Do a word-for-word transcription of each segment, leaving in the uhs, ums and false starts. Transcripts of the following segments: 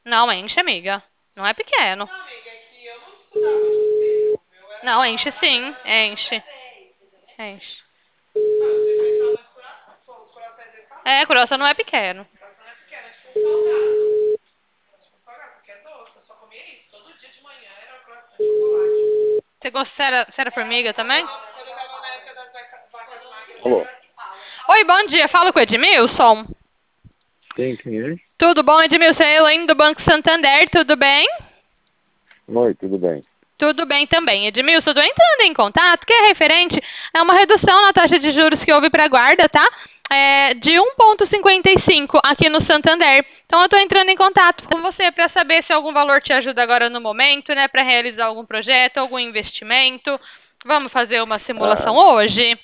Não, enche, amiga. Não é pequeno. Não, amiga, é que eu não estudava no seu. O meu era Não, só enche pra sim. Enche. Enche. Não, eu sei fechar dois corações. Pô, os corações desse É, tamanho. croissant não é pequeno. Coração não é pequeno, é tipo um salgado. É tipo um salgado, porque é doce. Eu só comia isso. Todo dia de manhã era coração de chocolate. Você gosta, você era, você era formiga também? Quando eu tava na época das vaca- vacas magras. Alô? Oi, bom dia. Fala com o Edmilson. Quem, quem é? Tudo bom, Edmilson? É Elaine do Banco Santander, tudo bem? Oi, tudo bem. Tudo bem também. Edmilson, estou entrando em contato, que é referente a uma redução na taxa de juros que houve para a guarda, tá? É, de um vírgula cinquenta e cinco aqui no Santander. Então, eu estou entrando em contato com você para saber se algum valor te ajuda agora no momento, né? Para realizar algum projeto, algum investimento. Vamos fazer uma simulação Ah, hoje?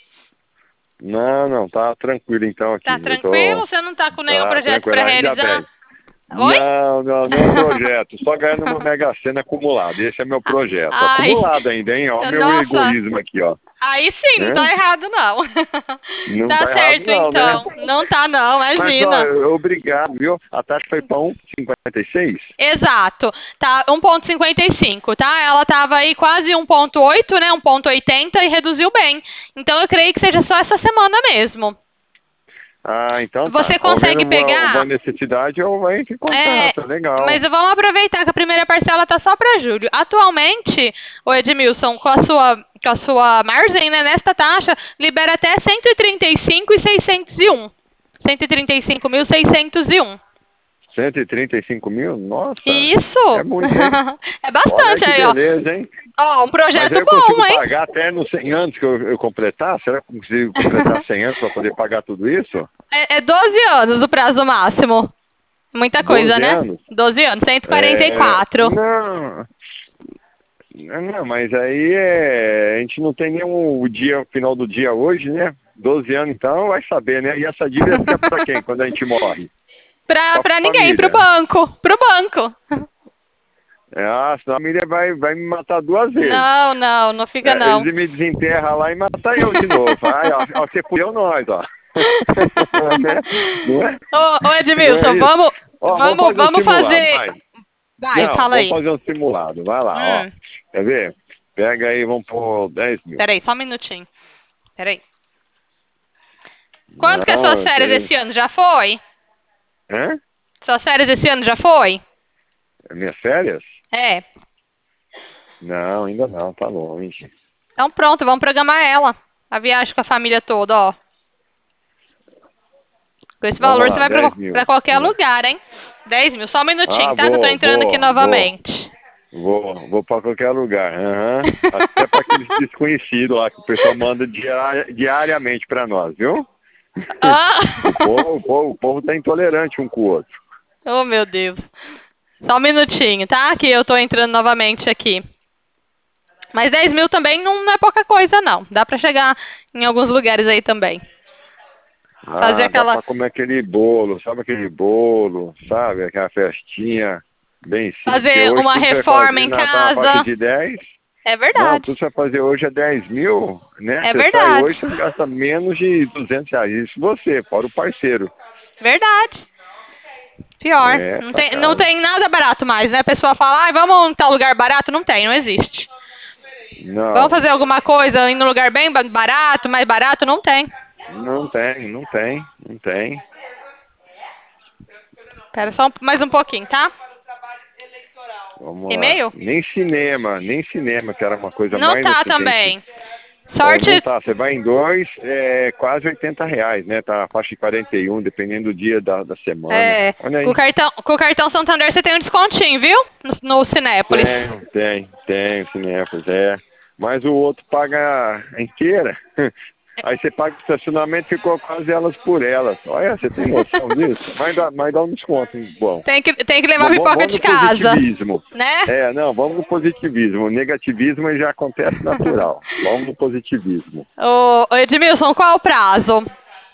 não, não, tá tranquilo então Tá aqui. Eu tranquilo? tô. Você não está com nenhum Tá projeto tranquilo, para ainda realizar? bem. Oi? Não, não, não é um projeto. Só ganhando uma Mega Sena acumulada. Esse é meu projeto. Ai, Acumulado ainda, hein? Ó, o meu nossa. egoísmo aqui, ó. Aí sim, não tá Né? errado não. Não Tá tá errado, certo não, né? então. Não tá não, Mas, ó, imagina. obrigado, viu? A taxa foi para um vírgula cinquenta e seis? Exato. Tá um vírgula cinquenta e cinco, tá? Ela tava aí quase um vírgula oito, né? um vírgula oitenta e reduziu bem. Então eu creio que seja só essa semana mesmo. Ah, então tá. Você Havendo consegue uma, uma pegar? necessidade, eu entro em É, contato. mas Legal. vamos aproveitar que a primeira parcela tá só para julho. Atualmente, o Edmilson, com a sua, com a sua margem, né, nesta taxa, libera até cento e trinta e cinco mil e seiscentos e um. cento e trinta e cinco mil seiscentos e um. cento e trinta e cinco mil? Nossa, é Isso! muito, hein? É Olha bastante que aí, ó. beleza, hein? Ó, um Mas projeto aí eu consigo bom, hein? pagar até nos cem anos que eu, eu completar? Será que eu consigo completar cem anos para poder pagar tudo isso? É, é doze anos o prazo máximo. Muita coisa, Doze né? anos? doze anos, cento e quarenta e É, quatro. não, não, mas aí é, a gente não tem nenhum o dia, final do dia hoje, né? Doze anos então, vai saber, né? E essa dívida fica para quem quando a gente morre? Pra, Para a pra ninguém, pro família. banco. Pro banco. É, ah, senão a família vai, vai me matar duas vezes. Não, não, não fica É, não. eles me desenterram lá e matam eu de novo. Ai, ó, ó, você fudeu nós, ó. Né? Não é? Ô, ô Não é Edmilson, isso? vamos, Ó, vamos vamos, fazer um vamos simulado, fazer. vai. Vai, Não, fala vamos aí. fazer um simulado. Vai lá, ó. Hum, Quer ver? Pega aí, vamos pôr dez mil. peraí, só um minutinho. Peraí. Quanto que é suas Não, férias que... esse ano? Já foi? Hã? Suas férias esse ano já foi? Minhas férias? É. Não, ainda não, tá longe. Então pronto, vamos programar ela. A viagem com a família toda, ó. Com esse Vamos valor você lá, vai pra, dez pra mil. qualquer É. lugar, hein? Dez mil. Só um minutinho, Ah, tá? Que eu tô vou, entrando aqui vou, vou. novamente. Vou, vou para qualquer lugar. Aham. Até para aqueles desconhecidos lá que o pessoal manda diari- diariamente para nós, viu? Ah! O povo, o povo, o povo tá intolerante um com o outro. Oh, meu Deus. Só um minutinho, tá? Que eu tô entrando novamente aqui. Mas dez mil também não é pouca coisa, não. Dá pra chegar em alguns lugares aí também. Fazer Ah, dá aquela. para comer aquele bolo, sabe aquele bolo, sabe? Aquela festinha bem simples, porque Fazer hoje uma tudo você vai reforma fazer em na, tá na faixa casa. de dez. É Não, verdade. tudo que você vai fazer hoje é dez mil, né? É Você sai verdade. hoje, você gasta menos de duzentos reais. Isso você, fora o parceiro. Verdade. Pior. É, Não tá tem, não caro. tem nada barato mais, né? A pessoa fala, ah, vamos em tal lugar barato. Não tem, não existe. Vamos Não, fazer alguma coisa em um lugar bem ba- barato, mais barato? Não tem. não tem, não tem, não tem. Espera só um- mais um pouquinho, tá? Para o trabalho eleitoral. Vamos lá. E-mail? Nem cinema, nem cinema, que era uma coisa Não mais tá assim que a gente. também. Ó, não Sorte. tá, você vai em dois, é quase oitenta reais, né? Tá a faixa de quarenta e um, dependendo do dia da, da semana. É, Olha com o aí. cartão, com o cartão Santander você tem um descontinho, viu? No, no Cinépolis. Tem, tem, tem, Cinépolis, é. Mas o outro paga inteira. Aí você paga o estacionamento, ficou quase elas por elas. Olha, você tem noção disso? Mas dá, mas dá um desconto bom. Tem que, tem que levar Vamos, pipoca vamos de no casa, positivismo. né? É, não, vamos no positivismo. O negativismo já acontece natural. Vamos no positivismo. Ô, ô Edmilson, qual é o prazo?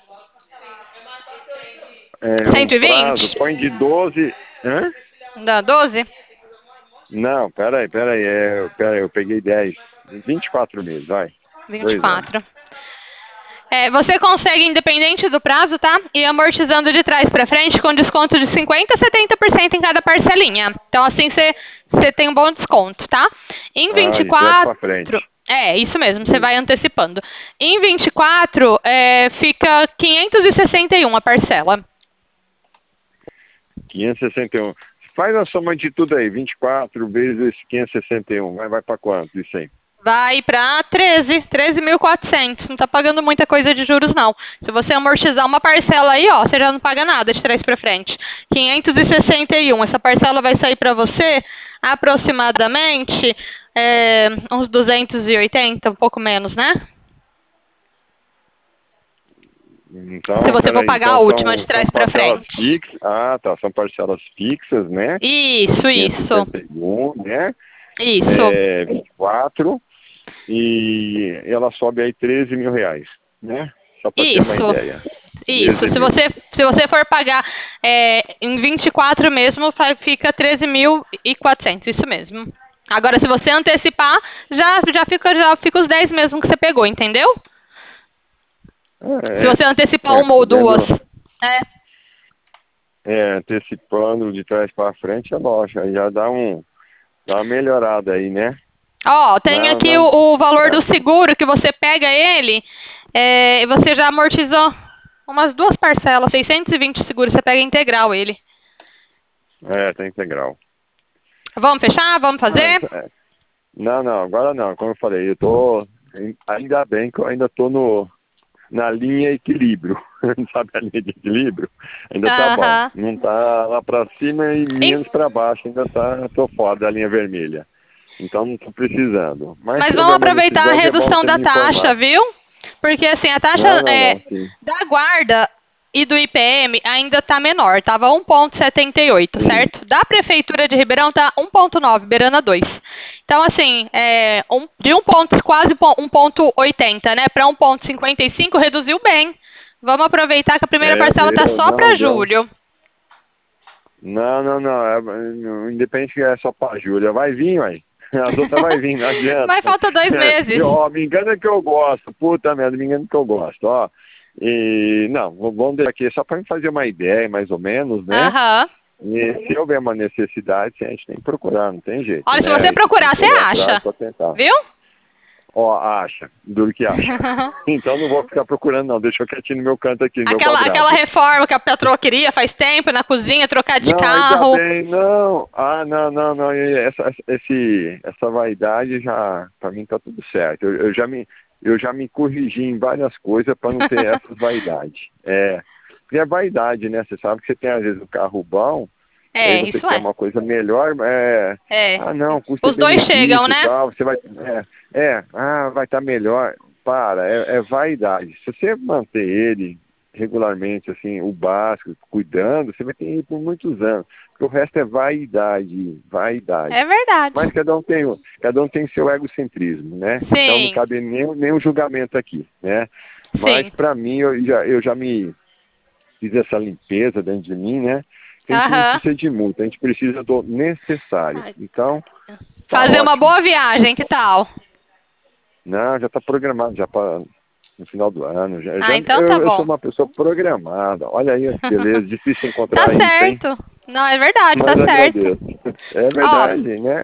É, um cento e prazo, vinte? põe de doze. Hã? Dá doze? Não, peraí, peraí, é, peraí, eu peguei dez. Vinte e quatro meses, vai. vinte e Dois anos. quatro. É, você consegue, independente do prazo, tá? Ir amortizando de trás para frente com desconto de cinquenta por cento a setenta por cento em cada parcelinha. Então, assim, você você tem um bom desconto, tá? Em Ah, vinte e de trás pra quatro... frente. É, isso mesmo, você vai antecipando. Em vinte e quatro, é, fica quinhentos e sessenta e um a parcela. quinhentos e sessenta e um. Faz a soma de tudo aí, vinte e quatro vezes quinhentos e sessenta e um. Vai, vai para quanto isso aí? Vai para treze, treze mil e quatrocentos. Não está pagando muita coisa de juros, não. Se você amortizar uma parcela aí, ó, você já não paga nada de trás para frente. quinhentos e sessenta e um. Essa parcela vai sair para você aproximadamente é, uns duzentos e oitenta, um pouco menos, né? Então, Se você for peraí, pagar então a última são, de são trás para parcelas frente. fixas. Ah, tá, são parcelas fixas, né? Isso, isso. quinhentos e sessenta e um, né? Isso. É, vinte e quatro. E ela sobe aí treze mil reais, né? Só para ter uma Isso. ideia. Isso. treze Se mil. você, se você for pagar é, em vinte e quatro mesmo, fa- fica treze mil e quatrocentos. Isso mesmo. Agora, se você antecipar, já, já, fica, já fica os dez mesmo que você pegou, entendeu? Se É, você antecipar é, uma ou duas. podendo, É. é, antecipando de trás para frente, é lógico, aí já dá, um, dá uma melhorada aí, né? Ó, tem Não, aqui não, o, o valor do é, seguro que você pega ele é, e você já amortizou umas duas parcelas, seiscentos e vinte seguro, você pega integral ele. é, tá integral. Vamos fechar? Vamos fazer? Ah, é. Não, não, agora não, como eu falei, eu tô, ainda bem que eu ainda tô no, na linha equilíbrio, sabe a linha de equilíbrio? Ainda tá bom, Aham. não tá lá pra cima e E- menos pra baixo, ainda tá, tô fora da linha vermelha. Então não tô precisando. Mas Mas se vamos houver uma aproveitar a necessidade é bom redução você da me taxa, informar. viu? Porque assim, a taxa Não, não, é, não, sim. da guarda e do I P M ainda está menor, estava um vírgula setenta e oito, Sim. certo? Da Prefeitura de Ribeirão está um vírgula nove, beirando a dois. Então, assim, é, um, de um ponto, quase um vírgula oitenta, né, para um vírgula cinquenta e cinco, reduziu bem. Vamos aproveitar que a primeira É, parcela está deu, só não, para deu. julho. Não, não, não, é, independente que é só pra Júlia, vai vir, ué. As outras vai vir, não adianta. Mas falta dois meses. Ó, me engana que eu gosto, puta merda, me engana que eu gosto, ó. E, não, vamos deixar aqui só pra gente fazer uma ideia, mais ou menos, né? Aham. E se houver uma necessidade, a gente tem que procurar, não tem jeito, Olha, se né? você A gente tem procurar, que você correr atrás acha. pra tentar. Viu? Ó, acha, duro que acha. Então não vou ficar procurando não, deixa eu quietinho no meu canto aqui, no meu Aquela, quadrado. aquela reforma que a patroa queria faz tempo na cozinha, trocar de Não, ainda carro. bem, não. Ah, não, não, não. e Essa, esse, essa vaidade já, pra mim tá tudo certo. Eu, eu já me, eu já me corrigi em várias coisas para não ter essas vaidades. É, porque é vaidade, né? Você sabe que você tem às vezes o carro bom, e aí É, você isso quer é. uma coisa melhor, é, É. ah não, Os dois chegam, custo-benefício e né? tal, você vai, é, é, ah, vai estar melhor. Para, é, é vaidade. Se você manter ele regularmente, assim, o básico, cuidando, você vai ter ele por muitos anos. Porque o resto é vaidade, vaidade. É verdade. Mas cada um tem, o- cada um tem seu egocentrismo, né? Sim. Então não cabe nenhum, nenhum julgamento aqui, né? Mas Sim. para mim, eu já, eu já me fiz essa limpeza dentro de mim, né? A gente não Aham. precisa de multa, a gente precisa do necessário. Então, tá Fazer uma ótimo. boa viagem, que tal? Não, já está programado já para no final do ano. Já, Ah, já- então eu, tá eu sou bom. uma pessoa programada. Olha aí, que beleza, difícil encontrar Tá isso, hein? certo. Não, é verdade, tá Mas certo. agradeço. É Ó, verdade, né?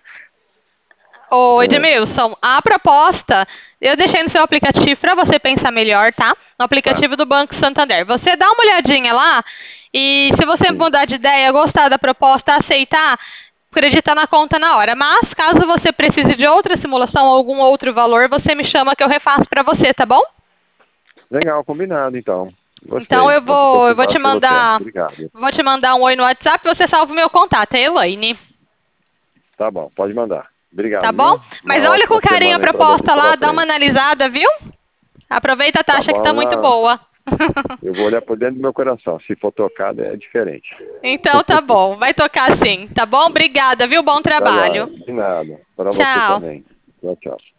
ô É, Edmilson, a proposta eu deixei no seu aplicativo para você pensar melhor, tá? No tá. aplicativo do Banco Santander. Você dá uma olhadinha lá e se você Sim. mudar de ideia, gostar da proposta, aceitar, acredita na conta na hora. Mas caso você precise de outra simulação ou algum outro valor, você me chama que eu refaço para você, tá bom? Legal, combinado então. Gostei. Então eu Vou vou, eu vou te preocupar pelo tempo. mandar, Obrigado. vou te mandar um oi no WhatsApp e você salva o meu contato, é Elaine. Tá bom, pode mandar. Obrigado, Tá bom? viu? Mas Uma olha com ótima carinho a semana aí pra você proposta lá, pela dá uma frente. analisada, viu? Aproveita a Tá taxa que tá bom, muito não. boa. Eu vou olhar por dentro do meu coração. Se for tocado, é diferente. Então tá bom, vai tocar sim, tá bom? Obrigada, viu? Bom Tá, trabalho. de nada. Para você Tchau. também. Tchau, tchau.